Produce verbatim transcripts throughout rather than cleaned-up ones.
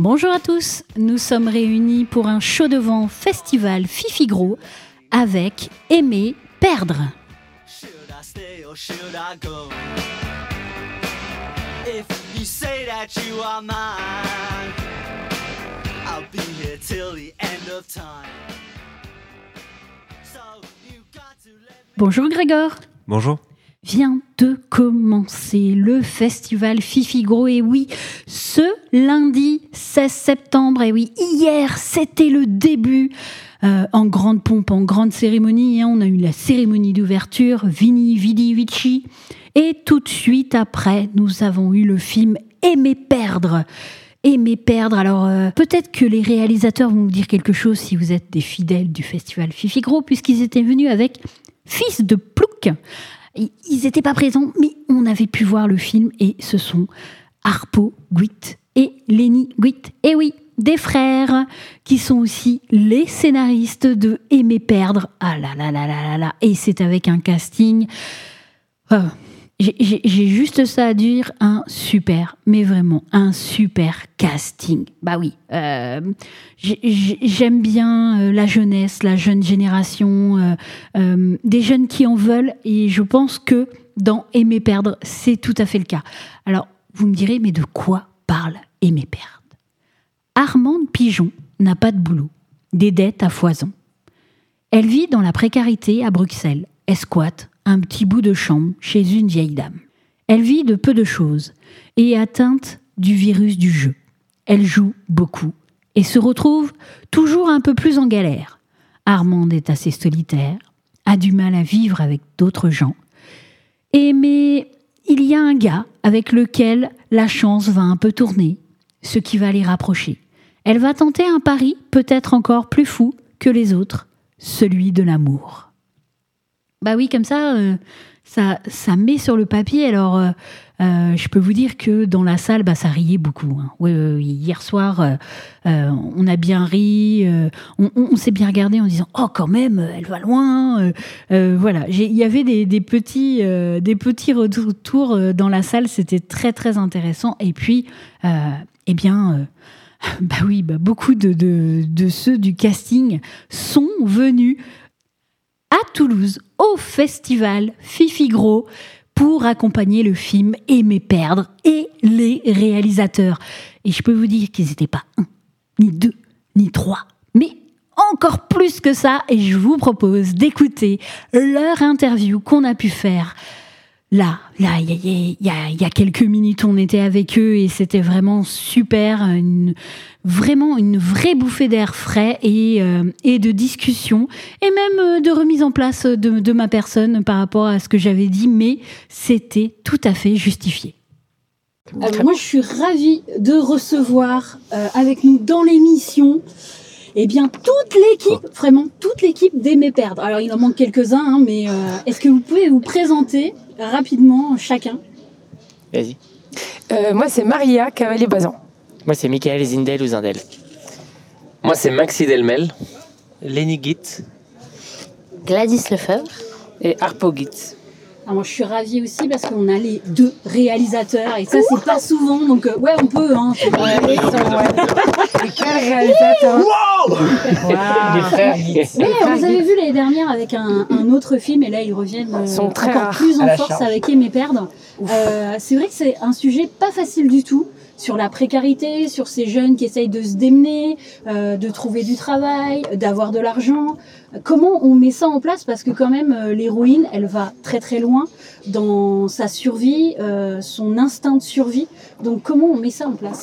Bonjour à tous, nous sommes réunis pour un show de vent festival Fifi Gros avec Aimer Perdre. Bonjour Grégor. Bonjour. Vient de commencer le festival Fifi Gros, et oui, ce lundi seize septembre, et oui, hier c'était le début euh, en grande pompe, en grande cérémonie, hein, on a eu la cérémonie d'ouverture, Vini Vidi Vici, et tout de suite après, nous avons eu le film Aimer Perdre. Aimer Perdre, alors euh, peut-être que les réalisateurs vont vous dire quelque chose si vous êtes des fidèles du festival Fifi Gros, puisqu'ils étaient venus avec Fils de Plouc. Ils n'étaient pas présents, mais on avait pu voir le film, et ce sont Harpo Guit et Lenny Guit. Et oui, des frères qui sont aussi les scénaristes de Aimer Perdre. Ah là là là là là là. Et c'est avec un casting... Oh, j'ai, j'ai, j'ai juste ça à dire, un super, mais vraiment un super casting. Bah oui, euh, j'ai, j'aime bien euh, la jeunesse, la jeune génération, euh, euh, des jeunes qui en veulent, et je pense que dans Aimer Perdre, c'est tout à fait le cas. Alors, vous me direz, mais de quoi parle Aimer Perdre ? Armande Pigeon n'a pas de boulot, des dettes à foison. Elle vit dans la précarité à Bruxelles, elle squatte un petit bout de chambre chez une vieille dame. Elle vit de peu de choses et est atteinte du virus du jeu. Elle joue beaucoup et se retrouve toujours un peu plus en galère. Armande est assez solitaire, a du mal à vivre avec d'autres gens. Et mais il y a un gars avec lequel la chance va un peu tourner, ce qui va les rapprocher. Elle va tenter un pari peut-être encore plus fou que les autres, celui de l'amour. Bah oui, comme ça, euh, ça, ça met sur le papier. Alors, euh, euh, je peux vous dire que dans la salle, bah, ça riait beaucoup. Hein. Ouais, euh, hier soir, euh, euh, on a bien ri, euh, on, on, on s'est bien regardé en disant « Oh, quand même, elle va loin euh, !» euh, Voilà, il y avait des, des, petits, euh, des petits retours dans la salle, c'était très, très intéressant. Et puis, euh, eh bien... Euh, bah oui, bah, beaucoup de, de, de ceux du casting sont venus à Toulouse, au festival Fifi Gros, pour accompagner le film Aimer Perdre et les réalisateurs. Et je peux vous dire qu'ils n'étaient pas un, ni deux, ni trois, mais encore plus que ça. Et je vous propose d'écouter leur interview qu'on a pu faire. Là, là, il y, y, y, y a quelques minutes, on était avec eux et c'était vraiment super, une, vraiment une vraie bouffée d'air frais et, euh, et de discussion et même de remise en place de, de ma personne par rapport à ce que j'avais dit, mais c'était tout à fait justifié. Alors moi, je suis ravie de recevoir euh, avec nous dans l'émission eh bien, toute l'équipe, vraiment toute l'équipe d'Aimer Perdre. Alors, il en manque quelques-uns, hein, mais euh, est-ce que vous pouvez vous présenter rapidement chacun ? Vas-y. Euh, moi, c'est Maria Cavalier-Bazan. Moi, c'est Michael Zindel ou Zindel. Moi, c'est Maxi Delmel. Lenny Guit. Gladys Lefebvre. Et Harpo Guit. Alors moi, je suis ravie aussi parce qu'on a les deux réalisateurs et ça, c'est pas souvent, donc euh, ouais, on peut. Hein, ouais, ouais. Et quel réalisateur. Wow wow. Les frères Guit. Mais euh, vous avez vu l'année dernière avec un, un autre film, et là, ils reviennent euh, sont très encore rares plus en force charge. avec Aimer Perdre. Euh, c'est vrai que c'est un sujet pas facile du tout, sur la précarité, sur ces jeunes qui essayent de se démener, euh, de trouver du travail, d'avoir de l'argent. Comment on met ça en place ? Parce que quand même, euh, l'héroïne, elle va très très loin dans sa survie, euh, son instinct de survie. Donc comment on met ça en place ?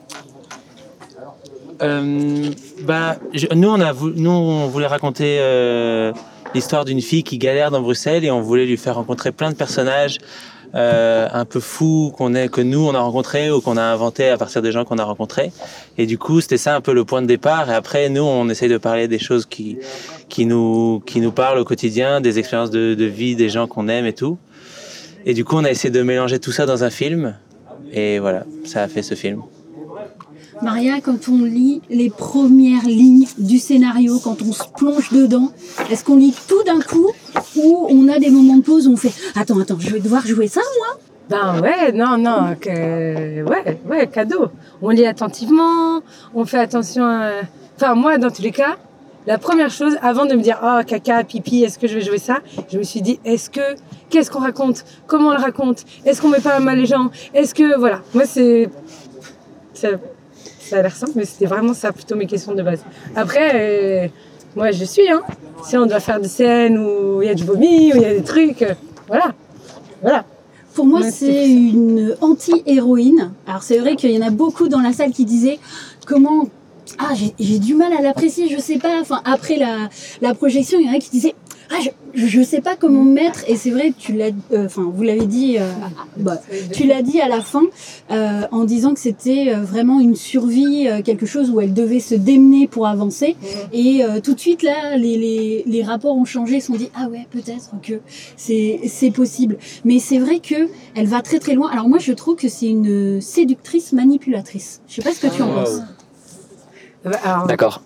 euh, bah, je, nous, on a voulu, nous, on voulait raconter euh, l'histoire d'une fille qui galère dans Bruxelles et on voulait lui faire rencontrer plein de personnages Euh, un peu fou qu'on est, que nous on a rencontré ou qu'on a inventé à partir des gens qu'on a rencontrés. Et du coup, c'était ça un peu le point de départ. Et après, nous, on essaye de parler des choses qui, qui nous, qui nous parlent au quotidien, des expériences de, de vie, des gens qu'on aime et tout. Et du coup, on a essayé de mélanger tout ça dans un film. Et voilà, ça a fait ce film. Maria, quand on lit les premières lignes du scénario, quand on se plonge dedans, est-ce qu'on lit tout d'un coup ou on a des moments de pause où on fait « Attends, attends, je vais devoir jouer ça, moi ?» Ben ouais, non, non, que, ouais, ouais, cadeau. On lit attentivement, on fait attention à... Enfin, moi, dans tous les cas, la première chose, avant de me dire « Oh, caca, pipi, est-ce que je vais jouer ça ?» Je me suis dit « Est-ce que... Qu'est-ce qu'on raconte ? Comment on le raconte ? Est-ce qu'on met pas mal les gens ? Est-ce que... » Voilà, moi, c'est... Ça, ça a l'air simple, mais c'était vraiment ça, plutôt mes questions de base. Après, euh, moi, je suis, hein. Si on doit faire des scènes où il y a du vomi, où il y a des trucs... euh, voilà, voilà. Pour moi, Ouais, c'est c'est- une anti-héroïne. Alors, c'est vrai qu'il y en a beaucoup dans la salle qui disaient comment. Ah, j'ai, j'ai du mal à l'apprécier, je sais pas. Enfin, après la, la projection, il y en a qui disaient Ah, je, je sais pas comment me mettre. Et c'est vrai, tu l'as, euh, enfin, vous l'avez dit, euh, bah, tu l'as dit à la fin, euh, en disant que c'était euh, vraiment une survie, euh, quelque chose où elle devait se démener pour avancer. Et euh, tout de suite, là, les, les, les rapports ont changé, ils se sont dit Ah ouais, peut-être que c'est, c'est possible. Mais c'est vrai que elle va très très loin. Alors moi, je trouve que c'est une séductrice manipulatrice. Je sais pas ce que tu en penses. Alors, D'accord.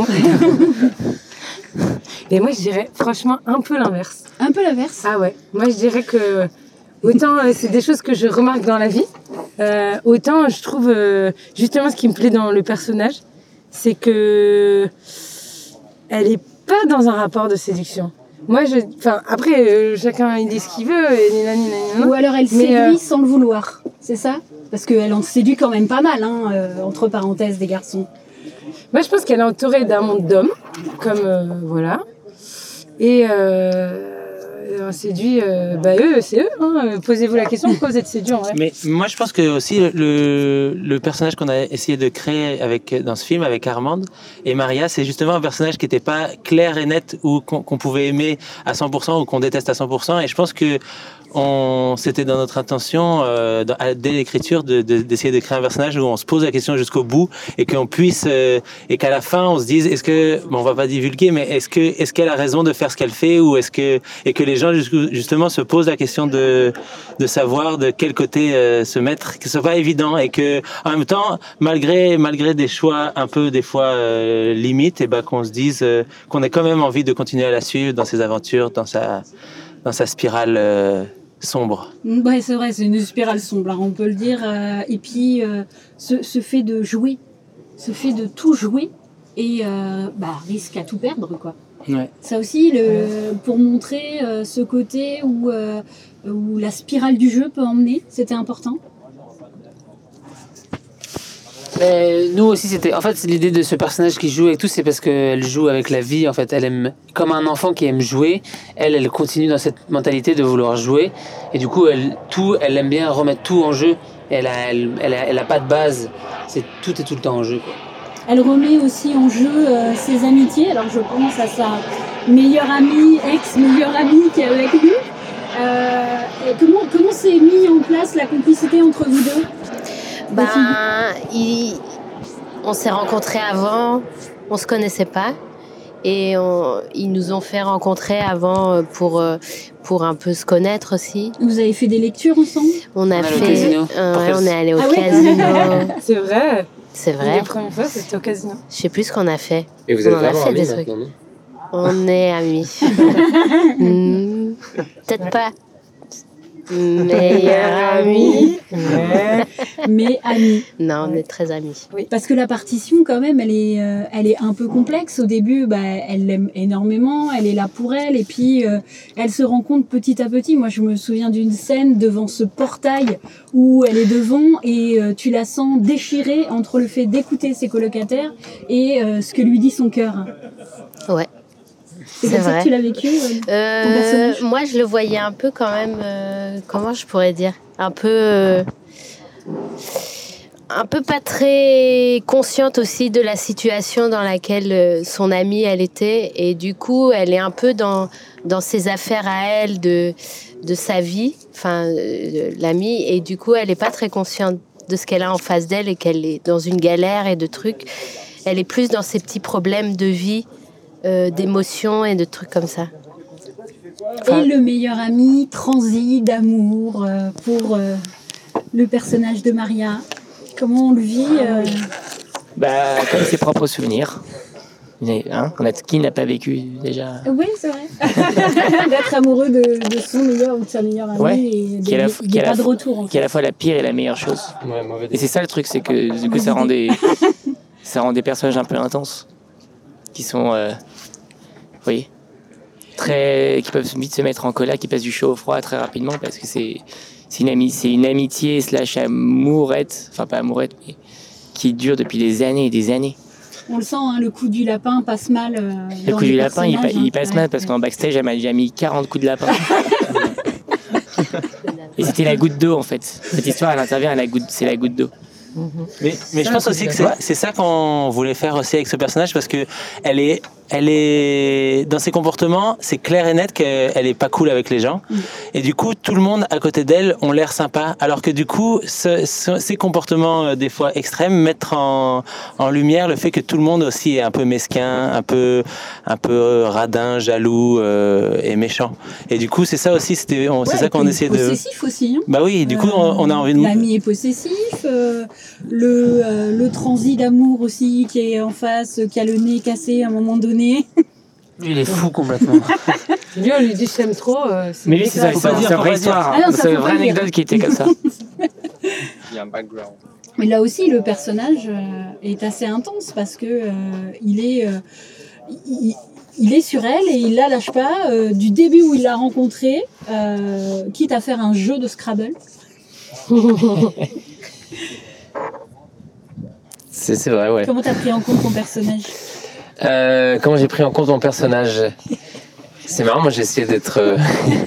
et moi, je dirais franchement un peu l'inverse. Un peu l'inverse. Ah ouais, moi, je dirais que autant euh, c'est des choses que je remarque dans la vie, euh, autant je trouve euh, justement ce qui me plaît dans le personnage, c'est que elle est pas dans un rapport de séduction. Moi, je, enfin, après, euh, chacun il dit ce qu'il veut, et nina, nina, nina. Ou alors elle Mais, séduit euh, sans le vouloir. C'est ça ? Parce qu'elle en séduit quand même pas mal, hein, euh, entre parenthèses, des garçons. Moi, je pense qu'elle est entourée d'un monde d'hommes, comme euh, voilà. Et euh, on séduit, euh, bah eux, c'est eux. Hein. Posez-vous la question, pourquoi vous êtes séduits en vrai ? Mais moi, je pense que aussi le, le personnage qu'on a essayé de créer avec, dans ce film avec Armande et Maria, c'est justement un personnage qui n'était pas clair et net ou qu'on, qu'on pouvait aimer à cent pour cent ou qu'on déteste à cent pour cent. Et je pense que on, c'était dans notre intention, euh, dans, dès l'écriture, de, de, d'essayer de créer un personnage où on se pose la question jusqu'au bout et qu'on puisse, euh, et qu'à la fin, on se dise, est-ce que, bon, on va pas divulguer, mais est-ce que, est-ce qu'elle a raison de faire ce qu'elle fait ou est-ce que, et que les gens, justement, se posent la question de, de savoir de quel côté euh, se mettre, que ce soit pas évident et que, en même temps, malgré, malgré des choix un peu, des fois, euh, limites, et ben, qu'on se dise, euh, qu'on ait quand même envie de continuer à la suivre dans ses aventures, dans sa, dans sa spirale, euh, sombre. Ouais, c'est vrai, c'est une spirale sombre, hein, on peut le dire. Euh, et puis, euh, ce, ce fait de jouer, ce fait de tout jouer, et euh, bah, risque à tout perdre, quoi. Ouais. Ça aussi, le, pour montrer euh, ce côté où, euh, où la spirale du jeu peut emmener, c'était important. Mais nous aussi, c'était. En fait, c'est l'idée de ce personnage qui joue avec tout, c'est parce qu'elle joue avec la vie. En fait, elle aime, comme un enfant qui aime jouer. Elle, elle continue dans cette mentalité de vouloir jouer. Et du coup, elle, tout, elle aime bien remettre tout en jeu. Elle a, elle, elle a, elle a pas de base. C'est tout est tout le temps en jeu, quoi. Elle remet aussi en jeu euh, ses amitiés. Alors, je pense à sa meilleure amie, ex-meilleure amie qui est avec lui. Euh, et comment, comment s'est mis en place la complicité entre vous deux ? Ben, il- on s'est rencontrés avant, on se connaissait pas. Et on- ils nous ont fait rencontrer avant pour, euh, pour un peu se connaître aussi. Vous avez fait des lectures ensemble ? On a On est allé au fait. casino. euh, ouais, Pour on est allé au Ah ouais casino. C'est vrai. C'est La vrai. première fois, c'était au casino. Je sais plus ce qu'on a fait. Et vous On êtes en a vraiment fait amis des trucs. maintenant, non? On est amis. Hmm, peut-être pas. Meilleur ami. Ouais. Mais amis. Non, on est très amis. Parce que la partition, quand même, elle est, euh, elle est un peu complexe. Au début, bah, elle l'aime énormément, elle est là pour elle, et puis euh, elle se rend compte petit à petit. Moi, je me souviens d'une scène devant ce portail où elle est devant, et euh, tu la sens déchirée entre le fait d'écouter ses colocataires et euh, ce que lui dit son cœur. Ouais. C'est C'est comme ça vrai. que tu l'as vécu euh, Euh, Ton personnage moi, je le voyais un peu quand même. euh, comment je pourrais dire ? Un peu. euh, un peu pas très consciente aussi de la situation dans laquelle euh, son amie elle était, et du coup elle est un peu dans dans ses affaires à elle, de de sa vie, enfin euh, l'amie, et du coup elle est pas très consciente de ce qu'elle a en face d'elle et qu'elle est dans une galère et de trucs. Elle est plus dans ses petits problèmes de vie, euh, d'émotions et de trucs comme ça. Enfin, Et le meilleur ami transi d'amour euh, pour euh, le personnage de Maria. Comment on le vit euh, Bah, comme ses propres souvenirs. Hein, on a, qui n'a pas vécu déjà? Oui, c'est vrai. D'être amoureux de, de son meilleur ou de sa meilleure amie Ouais, et qui est la- il qui n'y est a la- pas de retour. En Qui est à fait. la fois la pire et la meilleure chose. Ouais, mauvais Et c'est ça le truc, c'est que du coup ça rend des, ça rend des personnages un peu intenses, qui sont, euh, vous voyez, très, qui peuvent vite se mettre en colère, qui passent du chaud au froid très rapidement parce que c'est, c'est une amie, c'est une amitié slash amourette, enfin pas amourette, mais qui dure depuis des années et des années. On le sent, hein, le coup du lapin passe mal. Euh, Le dans coup les du lapin, il, pa- personnages, il hein. passe Ouais, mal parce ouais. qu'en backstage, elle m'a déjà mis quarante coups de lapin. Et c'était la goutte d'eau en fait. Cette histoire, elle intervient à la goutte, c'est la goutte d'eau. Mais, mais je pense aussi que c'est, c'est ça qu'on voulait faire aussi avec ce personnage parce que elle est, elle est dans ses comportements, c'est clair et net qu'elle est pas cool avec les gens. Mm. Et du coup, tout le monde à côté d'elle ont l'air sympa, alors que du coup, ce, ce, ces comportements euh, des fois extrêmes mettent en, en lumière le fait que tout le monde aussi est un peu mesquin, un peu, un peu radin, jaloux euh, et méchant. Et du coup, c'est ça aussi, c'était, on, Ouais, c'est ça qu'on essayait de. Possessif aussi. Hein. Bah oui, du coup, on, on a envie de. L'ami est possessif. Euh, le, euh, le transi d'amour aussi qui est en face, qui a le nez cassé à un moment donné. Lui, il est fou complètement. Lui, on lui dit je t'aime trop. Euh, c'est Mais lui, c'est, ça, Faut c'est, pas c'est dire, une faut vraie pas dire. histoire. Ah non, ça, c'est une faut vraie pas dire. anecdote qui était comme ça. Il y a un background. Mais là aussi, le personnage euh, est assez intense parce que euh, il est, euh, il, il est sur elle et il la lâche pas euh, du début où il l'a rencontrée, euh, quitte à faire un jeu de Scrabble. C'est, c'est vrai, ouais. Comment t'as pris en compte ton personnage? Euh, comment j'ai pris en compte mon personnage? C'est marrant, moi j'ai essayé d'être. euh,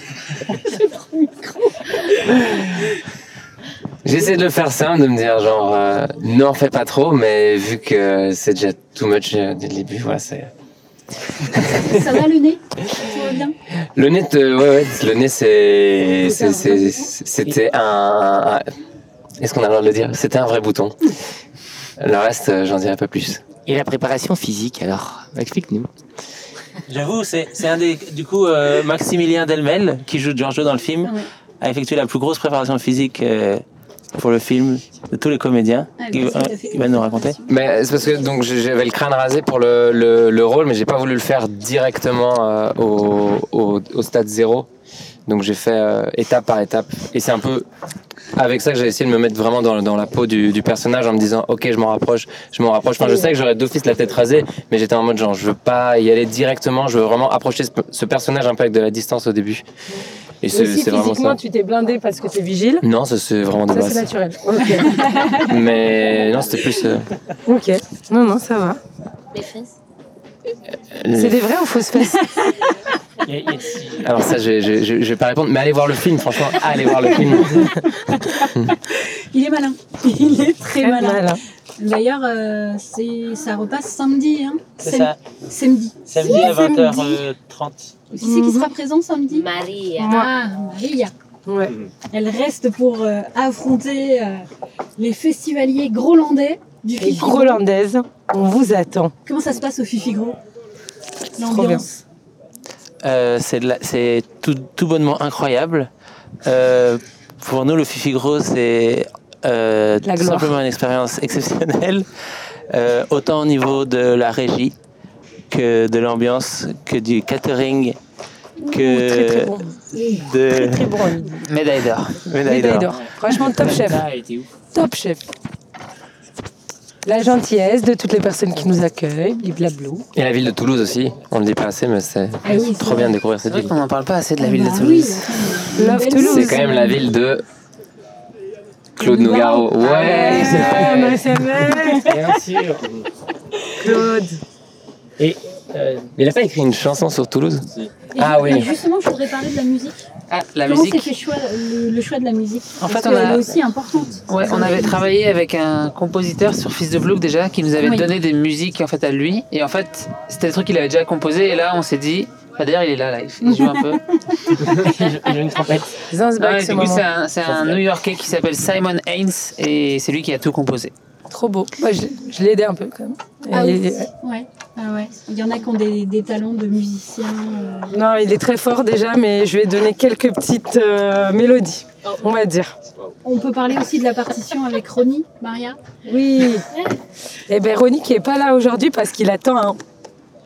J'ai essayé de le faire simple, de me dire genre, euh, n'en fais pas trop, mais vu que c'est déjà too much euh, dès le début, voilà, c'est. Ça va le nez? Tout va bien? Le nez, te- ouais, ouais, le nez, c'est, c'est, c'est- c'était un, un- Est-ce qu'on a le droit de le dire? C'était un vrai bouton. Le reste, euh, j'en dirai pas plus. Et la préparation physique, alors, explique-nous. J'avoue, c'est, c'est un des. Du coup, euh, Maximilien Delmel, qui joue Giorgio dans le film, Ouais. a effectué la plus grosse préparation physique euh, pour le film de tous les comédiens. Ah, Il, bah, ça, euh, t'as fait il va nous raconter. Mais c'est parce que donc j'avais le crâne rasé pour le, le, le rôle, mais j'ai pas voulu le faire directement euh, au, au, au stade zéro. Donc j'ai fait euh, étape par étape. Et c'est un peu avec ça que j'ai essayé de me mettre vraiment dans, dans la peau du, du personnage en me disant ok, je m'en rapproche, je m'en rapproche. Enfin, je sais que j'aurais d'office la tête rasée, mais j'étais en mode genre je veux pas y aller directement, je veux vraiment approcher ce, ce personnage un peu avec de la distance au début. Et c'est, aussi, c'est vraiment physiquement, ça. tu t'es blindé parce que t'es vigile. Non, ça c'est vraiment de Ça, base. c'est naturel. Ok. Mais non, c'était plus. euh, Ok. Non, non, ça va. Les fesses. C'est des vraies ou fausses fesses? Alors ça, je, je, je, je vais pas répondre, mais allez voir le film, franchement, allez voir le film. Il est malin. Il est très, Très malin. malin. D'ailleurs, euh, c'est, ça repasse samedi. Hein. C'est Sam- ça. Samedi. Samedi à vingt heures trente. Qui c'est qui sera présent samedi? Maria. Ah, Maria. Ouais. Elle reste pour euh, affronter euh, les festivaliers grolandais du Les Fifi Gros. Grolandaises, on vous attend. Comment ça se passe au Fifi Gros? trop L'ambiance. Euh, c'est, de la- c'est tout, tout bonnement incroyable. Euh, pour nous, le Fifi Gros, c'est euh, La tout gloire. simplement une expérience exceptionnelle, euh, autant au niveau de la régie que de l'ambiance, que du catering, que Très très bon. de Très bon. Olivier. Médaille d'or. médaille Médaille d'or. d'or. Franchement, top chef. Ah, elle était ouf. Top chef. La gentillesse de toutes les personnes qui nous accueillent, blablablou. Et la ville de Toulouse aussi, on le dit pas assez, mais c'est Ah oui, trop c'est bien vrai. de découvrir cette C'est vrai ville. qu'on n'en parle pas assez de la ville Bah de oui, Toulouse. attends, Love belle Toulouse. C'est ville. quand même la ville de Claude Nougaro. Nougaro. Ouais, Ah, on a S M S. Bien sûr. Claude. Et euh, Mais il a pas écrit une chanson sur Toulouse? Et Ah ju- oui. et justement, je voudrais parler de la musique. Ah, la Comment s'est musique. fait choix, le, le choix de la musique? En Parce fait, on qu'elle a- est aussi importante. Ouais, on avait travaillé avec un compositeur sur Fils de Vlouk déjà, qui nous avait Oui. donné des musiques en fait à lui. Et en fait, c'était des trucs qu'il avait déjà composés. Et là, on s'est dit, bah, d'ailleurs, il est là live. Il joue un peu. j'ai une trompette. Zanzibar, Ouais, ce du coup, moment. c'est un, c'est un New-Yorkais qui s'appelle Simon Haynes et c'est lui qui a tout composé. Trop beau. Moi, je, je l'ai aidé un peu quand même. Ah Et- oui. Ouais. Ah ouais. Il y en a qui ont des, des talents de musiciens. euh. Non, il est très fort déjà, mais je lui ai donné quelques petites euh, mélodies, on va dire. On peut parler aussi de la partition avec Ronnie, Maria. Oui. Et ben Ronnie qui est pas là aujourd'hui parce qu'il attend un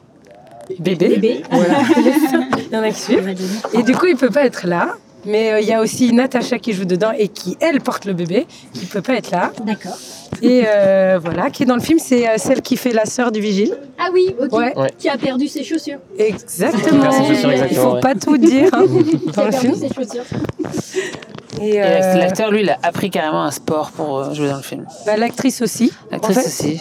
bébé. Bébé. Voilà. Il y en a qui suivent. Et du coup, il peut pas être là. Mais euh, il y a aussi Natacha qui joue dedans et qui, elle, porte le bébé, qui peut pas être là. D'accord. Et euh, voilà, qui est dans le film, c'est euh, celle qui fait la sœur du vigile. Ah oui, ok. Ouais. Ouais. Qui a perdu ses chaussures. Exactement. Merci, c'est sûr, Il exactement, faut ouais. pas tout dire hein, Qui dans a le perdu film. ses chaussures. Et, Et euh, l'acteur, lui, il a appris carrément un sport pour euh, jouer dans le film. bah, l'actrice aussi. L'actrice en fait. aussi.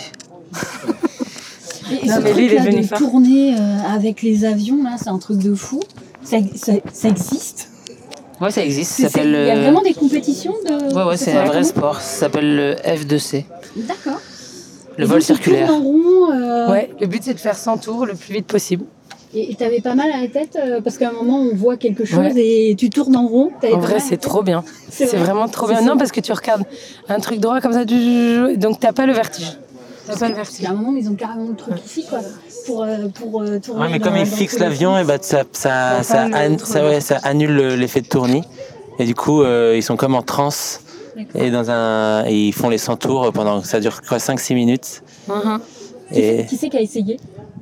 Et Non, ce mais lui, il est truc-là devenu de fort. tourner euh, avec les avions, là, c'est un truc de fou. Ça, ça, ça existe. Ouais, ça existe. C'est- Ça c'est- s'appelle. Il y a euh, vraiment des compétitions de. Ouais, ouais, c'est un vrai sport. Ça s'appelle le F deux C, D'accord. le Et vol donc, tu circulaire. tournes en rond. euh, Ouais, le but c'est de faire cent tours le plus vite possible. Et tu avais pas mal à la tête euh, parce qu'à un moment on voit quelque chose Ouais. et tu tournes en rond. T'avais En pas vrai, mal à la c'est tête trop bien. C'est C'est vrai. vraiment trop C'est bien. ça. Non, parce que tu regardes un truc droit comme ça, du- du- donc t'as pas le vertige. T'as pas le Parce vertige. qu'à un moment ils ont carrément le truc ici quoi pour euh, pour euh, tourner. Ouais, mais dans- comme ils dans fixent tous les l'avion, sens. et bah, ça, ça, Ça ça, fait le an- truc. ça, ouais, ça annule le- l'effet de tournis. Et du coup, euh, ils sont comme en transe. D'accord. Et, dans un, et ils font les cent tours pendant, ça dure quoi, cinq six minutes. Mhm. Et Qui c'est qui a essayé?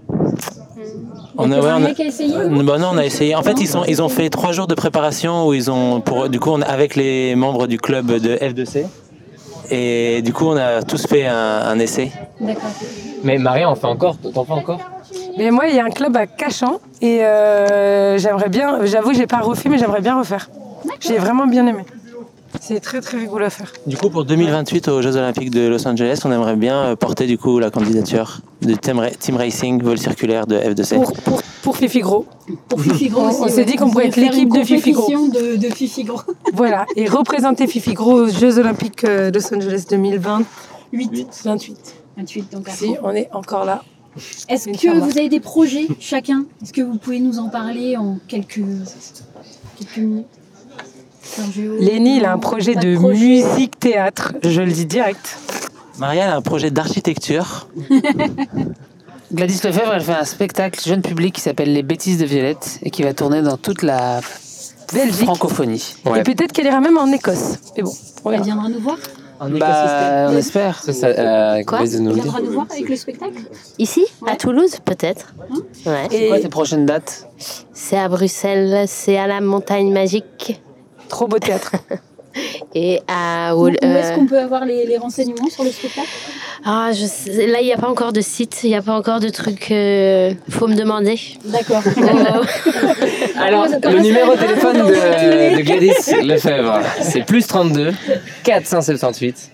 on Il y a, ouais, un on a- mec qui a essayé? Euh, bah non, on a essayé. En fait, ils, sont, ils ont fait trois jours de préparation où ils ont, pour, du coup, on, avec les membres du club de F deux C. Et du coup, on a tous fait un, un essai. D'accord. Mais Maria, on fait encore, t'en fais encore? Mais moi, il y a un club à Cachan et euh, j'aimerais bien, j'avoue, j'ai pas refait, mais j'aimerais bien refaire. J'ai vraiment bien aimé. C'est très très rigolo à faire. Du coup, pour deux mille vingt-huit aux Jeux Olympiques de Los Angeles, on aimerait bien euh, porter du coup la candidature de Team, Ra- Team Racing vol circulaire de F deux C. Pour, pour, pour Fifi Gros. Pour Fifi Gros On- aussi. on s'est ouais. dit qu'on Vous pourrait voulez être faire l'équipe une de Fifi Gros. compétition de, de Fifi Gros. Voilà, et représenter Fifi Gros aux Jeux Olympiques euh, de Los Angeles deux mille vingt-huit. vingt-huit. vingt-huit donc à Si, on est encore là. Est-ce que Inch'Allah. vous avez des projets chacun? Est-ce que vous pouvez nous en parler en quelques, quelques minutes? Sergio, Lénie, il a un projet pas de projet. musique-théâtre, je le dis direct. Maria elle a un projet d'architecture. Gladys Lefebvre, elle fait un spectacle jeune public qui s'appelle Les Bêtises de Violette et qui va tourner dans toute la Belgique. francophonie. Ouais. Et peut-être qu'elle ira même en Écosse. Mais bon, on Elle verra. viendra nous voir? Bah, on espère. Ça, ça, euh, Quoi Gladys de nous Elle le dire. viendra nous voir avec le spectacle? Ici, Ouais. à Toulouse, peut-être. Ouais. C'est quoi Et tes prochaines dates? C'est à Bruxelles, c'est à la Montagne Magique trop beau théâtre. et à Où, où Wol- est-ce euh, qu'on peut avoir les, les renseignements sur le spectacle? Ah, je sais- là, il n'y a pas encore de site, il n'y a pas encore de truc. euh, Faut me demander. D'accord. Oh. Alors, le numéro de téléphone de, de Gladys Lefebvre, c'est plus trente-deux quatre cent soixante-dix-huit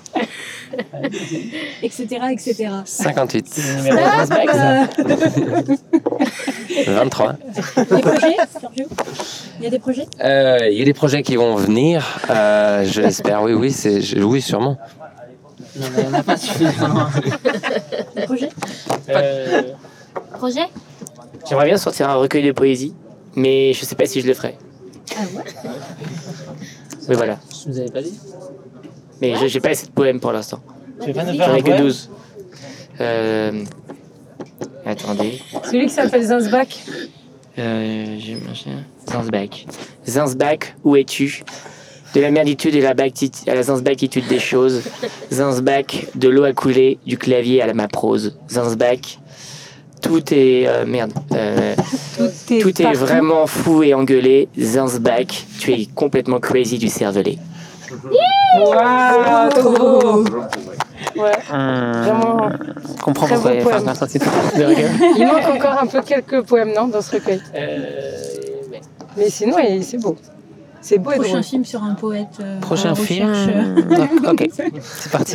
etc. etc. cinquante-huit Numéro de Transback, ça. vingt-trois. Des projets, Sergio? Il y a des projets? Euh, Il y a des projets qui vont venir, euh, je l'espère. Oui, oui, c'est, je- oui, sûrement. Non, mais il n'y en a pas suffisamment. Des projets? Euh, Projet J'aimerais bien sortir un recueil de poésie, mais je sais pas si je le ferai. Ah ouais? Mais voilà. Je vous avais pas dit. Mais je j'ai pas assez de poèmes pour l'instant. Tu veux pas nous faire J'en un ai que poème douze. Euh... Attendez. Celui qui s'appelle Zinsbach. Euh, j'ai machin. Zinsbach. Zinsbach, où es-tu? De la merditude et la bactitude à la Zinsbachitude des choses. Zinsbach, de l'eau à couler, du clavier à la ma prose. Zinsbach, tout est. euh, merde. Euh, Tout est, tout est partout. vraiment fou et engueulé. Zinsbach, tu es complètement crazy du cervelet. Waouh, trop beau. Ouais, Hum, vraiment. je comprends Très pourquoi beau il va poème. faire un titre de regard. Il manque encore un peu quelques poèmes, non, dans ce recueil. Euh, ouais. Mais sinon, il- c'est beau. C'est beau et Prochain drôle. film sur un poète. euh, à Prochain la film. recherche. D'accord, ok, c'est parti.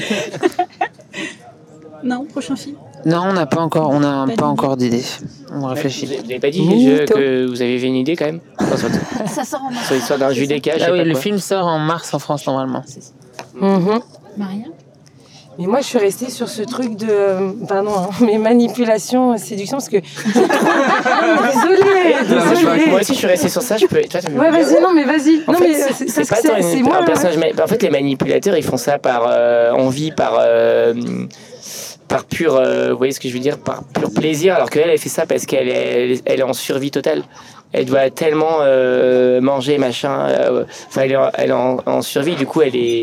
Non, prochain film. Non, on n'a pas encore, on n'a Pas pas d'idée. encore d'idée. On Vous réfléchit. n'avez pas dit Mytho. je- que vous avez une idée quand même? Enfin, sur, Ça sort en mars. sur l'histoire d'un judeca, je sais Ah oui, pas le quoi. film sort en mars en France normalement. Mhm. Maria? Mais moi, je suis restée sur ce truc de. euh, Pardon, hein, mais manipulation, séduction, parce que. Désolée, désolée. Moi aussi, je suis resté sur ça. Je peux. Toi, tu me- Ouais, vas-y, non, mais vas-y. En Non, fait, mais euh, c'est, c'est c'est pas c'est- tant c'est une- moi. un ouais. personnage. ma- En fait, les manipulateurs, ils font ça par euh, envie, par euh, par pur, euh, vous voyez ce que je veux dire, par pur plaisir. Alors qu'elle, elle fait ça parce qu'elle est, elle est en survie totale. Elle doit tellement euh, manger, machin. euh, Enfin, elle est, en, elle est en, en survie. Du coup, elle est,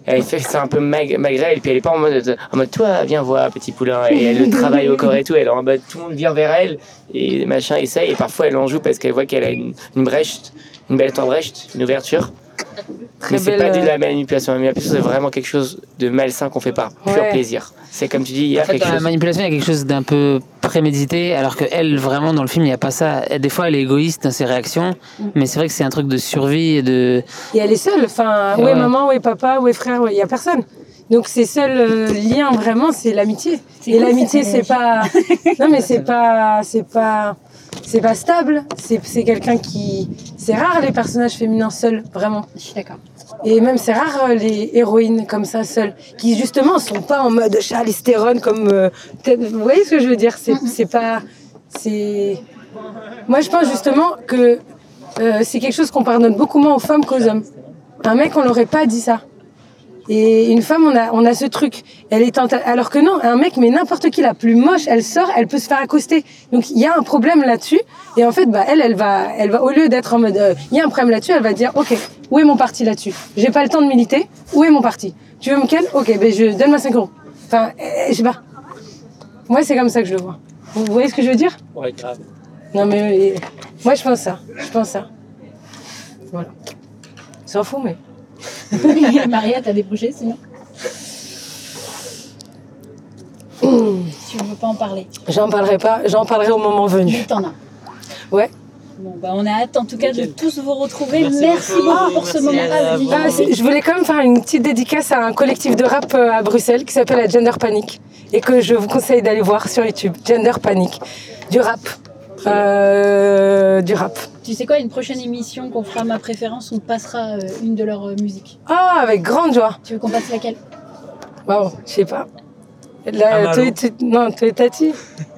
elle fait ça un peu mag- malgré elle, et puis elle est pas en mode, en mode toi, viens voir, petit poulain, et elle le travaille au corps et tout, elle est en mode, tout le monde vient vers elle, et machin essaye, et parfois elle en joue parce qu'elle voit qu'elle a une, une brèche, une belle brèche, une ouverture. Très Mais c'est belle, pas de euh, la manipulation. La manipulation, c'est vraiment quelque chose de malsain qu'on fait par pur Ouais. plaisir. C'est comme tu dis, il y a En fait, quelque dans la chose. manipulation, il y a quelque chose d'un peu prémédité, alors que elle, vraiment, dans le film, il n'y a pas ça. Elle, des fois, elle est égoïste dans ses réactions, mais c'est vrai que c'est un truc de survie et de. Et elle est seule. Enfin, Et où est ouais. maman, où est papa, où est frère, il n'y a personne. Donc ses seuls euh, liens vraiment, c'est l'amitié. C'est Et cool, l'amitié, cette c'est pas. Non, mais c'est pas, c'est pas, c'est pas stable. C'est, c'est quelqu'un qui. C'est rare les personnages féminins seuls, vraiment. Je suis d'accord. Et même c'est rare euh, les héroïnes comme ça seules, qui justement sont pas en mode Charlize Theron comme. euh, peut-être- vous voyez ce que je veux dire? C'est, c'est pas, c'est. Moi, je pense justement que euh, c'est quelque chose qu'on pardonne beaucoup moins aux femmes qu'aux hommes. Un mec, on l'aurait pas dit ça. Et une femme, on a, on a ce truc. Elle est tenta- Alors que non, un mec, mais n'importe qui, la plus moche, elle sort, elle peut se faire accoster. Donc il y a un problème là-dessus. Et en fait, bah elle, elle va, elle va au lieu d'être en mode, euh, il y a un problème là-dessus, elle va dire, ok, où est mon parti là-dessus? J'ai pas le temps de militer. Où est mon parti? Tu veux me ken? Ok, ben je donne-moi cinq euros. Enfin, euh, je sais pas. Moi, c'est comme ça que je le vois. Vous voyez ce que je veux dire? Ouais, grave. Non mais euh, moi, je pense ça. Je pense ça. Voilà. S'en fout, mais. Maria, t'as des projets sinon Mmh. Tu ne veux pas en parler. J'en parlerai pas. J'en parlerai au moment venu. Mais t'en as. Ouais. Bon, bah, on a hâte en tout cas de tous vous retrouver. Merci Merci, beaucoup. beaucoup pour ce Merci moment. à Vas-y. vous. Ah, c'est- je voulais quand même faire une petite dédicace à un collectif de rap euh, à Bruxelles qui s'appelle la Gender Panic et que je vous conseille d'aller voir sur YouTube. Gender Panic. Du rap. Euh, du rap. Tu sais quoi, une prochaine émission qu'on fera ma préférence, on passera euh, une de leurs euh, musiques. Ah, avec grande joie. Tu veux qu'on passe laquelle? Bon, je sais pas. La, Amalo. toi, tu- non, toi et Tati.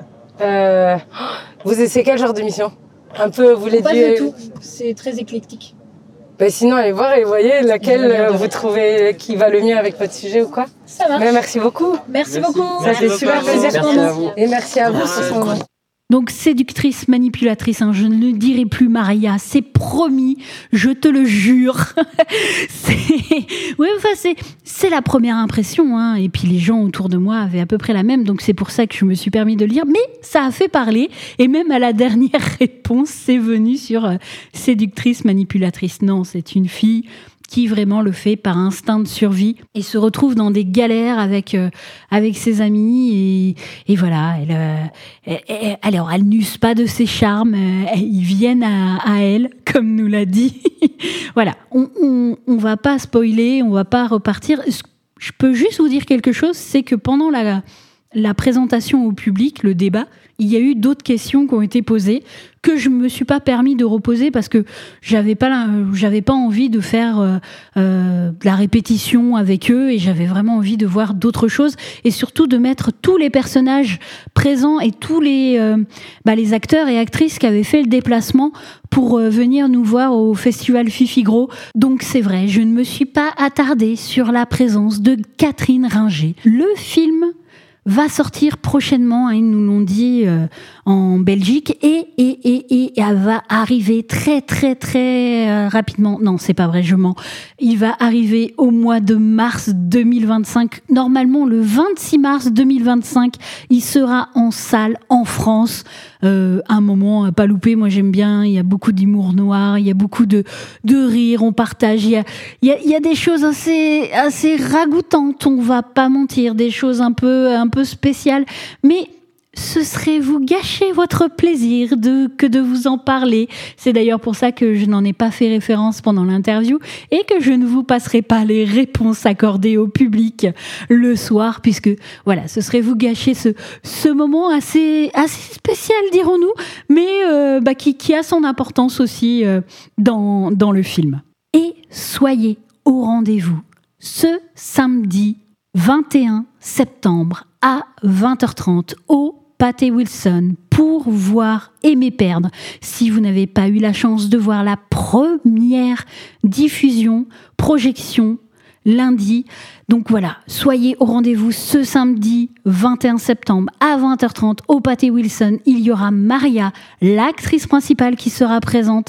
Euh, vous, c'est quel genre d'émission? Un peu, vous les Pas dites. du tout, c'est très éclectique. Bah, sinon, allez voir et voyez laquelle Je regarderai. euh, vous trouvez qui va le mieux avec votre sujet ou quoi. Ça marche. Mais merci beaucoup. Merci, Merci. beaucoup. Ça fait super plaisir pour Merci à nous. vous. Et merci à vous pour ce moment. Donc séductrice, manipulatrice, hein, je ne dirai plus Maria, c'est promis, je te le jure. c'est, oui, enfin c'est, c'est la première impression, hein, et puis les gens autour de moi avaient à peu près la même, donc c'est pour ça que je me suis permis de le lire. Mais ça a fait parler, et même à la dernière réponse, c'est venu sur euh, séductrice, manipulatrice. Non, c'est une fille qui vraiment le fait par instinct de survie et se retrouve dans des galères avec euh, avec ses amis et, et voilà elle, euh, elle, elle- alors elle n'use pas de ses charmes, euh, ils viennent à, à elle comme nous l'a dit. Voilà, on, on on va pas spoiler, on va pas repartir. Je peux juste vous dire quelque chose, c'est que pendant la la présentation au public, le débat, il y a eu d'autres questions qui ont été posées que je me suis pas permis de reposer parce que j'avais pas la- j'avais pas envie de faire euh, euh, de la répétition avec eux et j'avais vraiment envie de voir d'autres choses et surtout de mettre tous les personnages présents et tous les euh, bah, les acteurs et actrices qui avaient fait le déplacement pour euh, venir nous voir au festival Fifi Gros. Donc c'est vrai, je ne me suis pas attardée sur la présence de Catherine Ringer. Le film va sortir prochainement, hein, ils nous l'ont dit, euh, en Belgique, et, et, et, et elle va arriver très, très, très euh, rapidement. Non, c'est pas vrai, je mens. Il va arriver au mois de mars deux mille vingt-cinq. Normalement, le vingt-six mars deux mille vingt-cinq, il sera en salle en France. Euh, un moment à pas louper, moi j'aime bien, il y a beaucoup d'humour noir, il y a beaucoup de, de rire, on partage, il y a, il y a, il y a des choses assez, assez ragoûtantes, on va pas mentir, des choses un peu, un peu spéciales, mais ce serait vous gâcher votre plaisir de, que de vous en parler. C'est d'ailleurs pour ça que je n'en ai pas fait référence pendant l'interview et que je ne vous passerai pas les réponses accordées au public le soir, puisque voilà, ce serait vous gâcher ce, ce moment assez, assez spécial, dirons-nous, mais euh, bah, qui, qui a son importance aussi euh, dans, dans le film. Et soyez au rendez-vous ce samedi vingt et un septembre à vingt heures trente au Pathé Wilson pour voir Aimer perdre. Si vous n'avez pas eu la chance de voir la première diffusion, projection, lundi. Donc voilà, soyez au rendez-vous ce samedi vingt et un septembre à vingt heures trente au Pathé Wilson. Il y aura Maria, l'actrice principale, qui sera présente.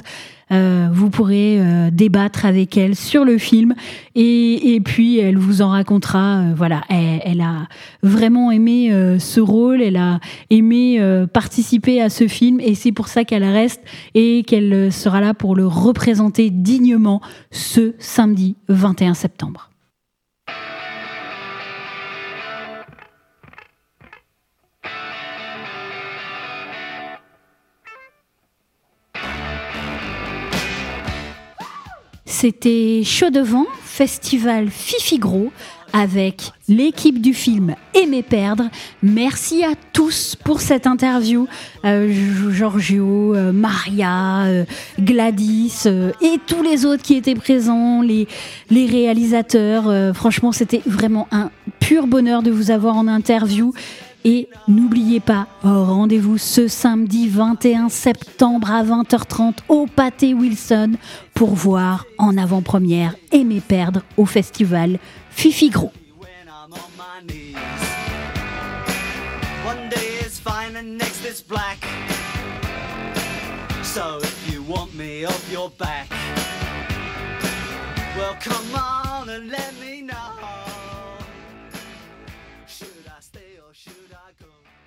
Euh, vous pourrez euh, débattre avec elle sur le film et, et puis elle vous en racontera. Euh, voilà, elle, elle a vraiment aimé euh, ce rôle, elle a aimé euh, participer à ce film et c'est pour ça qu'elle reste et qu'elle sera là pour le représenter dignement ce samedi vingt et un septembre. C'était Chaud Devant, festival Fifi Gros, avec l'équipe du film Aimer perdre. Merci à tous pour cette interview. Euh, Giorgio, euh, Maria, euh, Gladys euh, et tous les autres qui étaient présents, les, les réalisateurs. Euh, franchement, c'était vraiment un pur bonheur de vous avoir en interview. Et n'oubliez pas, rendez-vous ce samedi vingt et un septembre à vingt heures trente au Pâté Wilson pour voir en avant-première Aimer perdre au festival Fifi Gros. Should I stay or should I go?